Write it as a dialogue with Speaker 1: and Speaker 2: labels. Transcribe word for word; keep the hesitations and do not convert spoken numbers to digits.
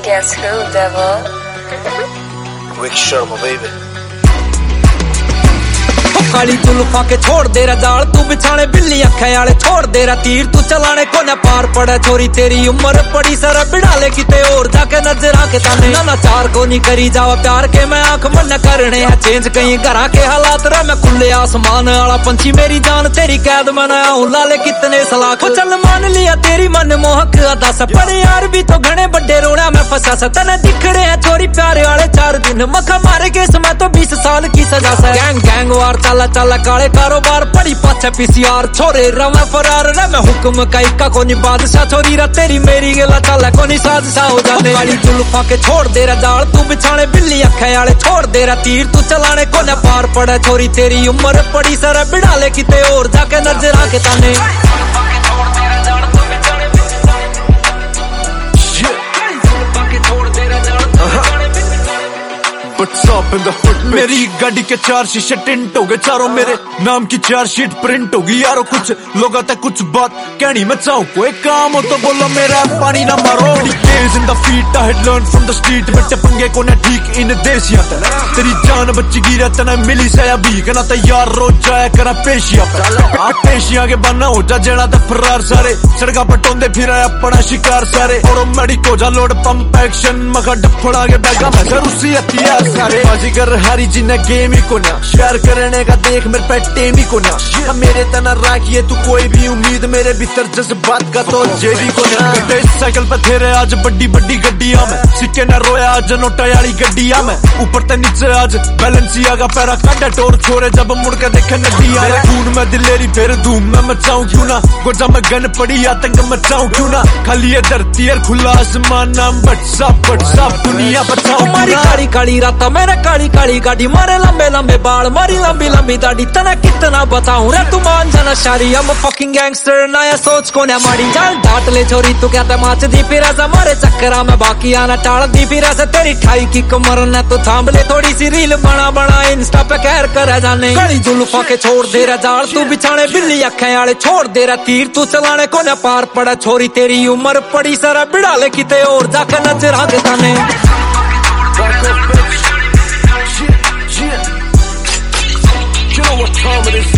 Speaker 1: Guess who, devil?
Speaker 2: Rick Sharma, baby.
Speaker 3: काली जुल्फा के छोड़ दे रहा जाल तू बिछाने बिल्ली अखे आले छोड़ दे रहा तीर तू चलाने को न पार पड़ा छोरी तेरी उम्र पड़ी सारा बिड़ाले किते और जाके नजर आके ताने ना ना चार को नहीं करी जावा प्यार के मैं आंख मन करने है चेंज कहीं घरा के हालात रहा मैं खुले आसमान वाला पंछी मेरी जान तेरी कैद में ना आऊं लाले कितने सलाख चल मान लिया तेरी मन मोहक अदा सा पर यार भी तो घने बड़े रोना मैं फंसा सा तने दिख रहे हैं छोरी प्यारे वाले चार दिन मखा मारे के समय तो बीस साल की सजा सा गैंग गैंग वार चला चला काले कारोबार पड़ी पाछे पीसीआर छोरे रवा फरार रे मैं हुक्म का इक्का को नहीं बादशाह छोरी रा तेरी मेरी गला चला को नहीं साजिशा हो जाने काली जुल्फा के छोड़ दे रहा जाल तू बिछाने बिल्ली अखे आले छोड़ दे रहा तीर तू चलाने को न पार पड़ा छोरी तेरी उम्र पड़ी सारा बिड़ाले किते और जाके नजर आके ताने
Speaker 4: मेरी गाड़ी के चार शीशे टिंट हो गए चारों मेरे नाम की चार शीट प्रिंट होगी यारो कुछ लोग आते कुछ बात कहनी मैं चाहूँ कोई काम हो तो बोलो मेरा पानी ना मारो days in the feet I had learn from the street बच्चे पंगे को ना ठीक इन देसिया तेरी जान बच्ची गिरा तना मिली से अभी कहना तो यार रोज जाया करा पेशिया आठ पेशिया के बना हो जा जेड़ा तो फरार सारे सड़का पटोंदे फिर अपना शिकार सारे और मेडिको जा लोड पंप एक्शन मगा डफड़ा के बैगा मैं सर उसी हथियार सारे बाजीगर हारी जिन्हें गेम ही को ना शेयर करने का देख मेरे पे टेम ही को ना मेरे तना राखिए तू कोई भी उम्मीद मेरे भीतर जज्बात का तो जेबी को ना साइकिल पे थे आज बड्डी बड्डी गड्डिया में सिक्के न रोया आज नोटा वाली गड्डिया में ऊपर ते नीचे आज बैलेंसिया का पैरा काटा टोर छोरे जब मुड़ के देखे नदिया खून में दिलेरी फिर धूम में मचाऊं क्यों ना गोजा में गन पड़ी आतंक मचाऊं क्यों ना खाली है धरती है खुला आसमान नाम बटसा बटसा दुनिया बचाऊं
Speaker 3: काली काली राता मेरे काली काली गाड़ी मारे लंबे लंबे बाल मारी लंबी लंबी दाढ़ी तना कितना बताऊं रे तू मान जाना शारी हम फकिंग गैंगस्टर नया सोच को ना मारी जान डांट ले छोरी तू क्या तमाच दी फिर ऐसा मारे चक्करा में बाकी आना टाल दी फिर ऐसे तेरी ठाई की कमर न तो थाम ले थोड़ी सी रील बना बना इंस्टा पे कहर कर जाने काली जुल्फा के छोड़ दे रहा जाल तू बिछाने बिल्ली अखे आले छोड़ दे रहा तीर तू चलाने को न पार पड़ा छोरी तेरी उम्र पड़ी सारा बिड़ाले किते और जाके नजर आके ताने
Speaker 2: You know what time it is.